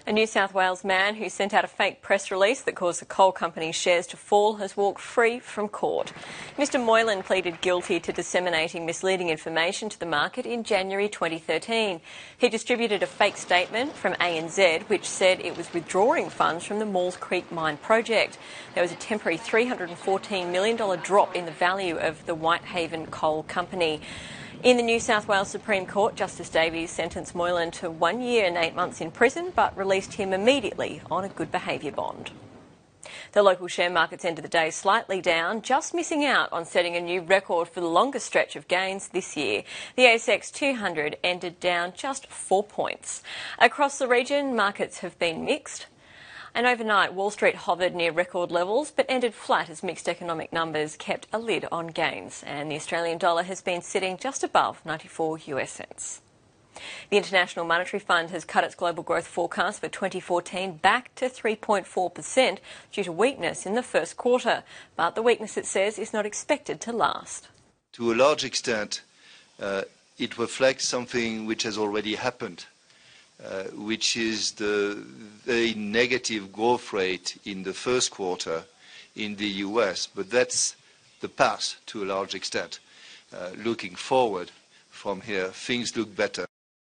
A New South Wales man who sent out a fake press release that caused the coal company's shares to fall has walked free from court. Mr Moylan pleaded guilty to disseminating misleading information to the market in January 2013. He distributed a fake statement from ANZ which said it was withdrawing funds from the Maules Creek mine project. There was a temporary $314 million drop in the value of the Whitehaven Coal Company. In the New South Wales Supreme Court, Justice Davies sentenced Moylan to 1 year and 8 months in prison, but released him immediately on a good behaviour bond. The local share markets ended the day slightly down, just missing out on setting a new record for the longest stretch of gains this year. The ASX 200 ended down just 4 points. Across the region, markets have been mixed. And overnight, Wall Street hovered near record levels but ended flat as mixed economic numbers kept a lid on gains. And the Australian dollar has been sitting just above 94 US cents. The International Monetary Fund has cut its global growth forecast for 2014 back to 3.4% due to weakness in the first quarter. But the weakness, it says, is not expected to last. To a large extent, it reflects something which has already happened. Which is the very negative growth rate in the first quarter in the US, but that's the past to a large extent. Looking forward from here, things look better.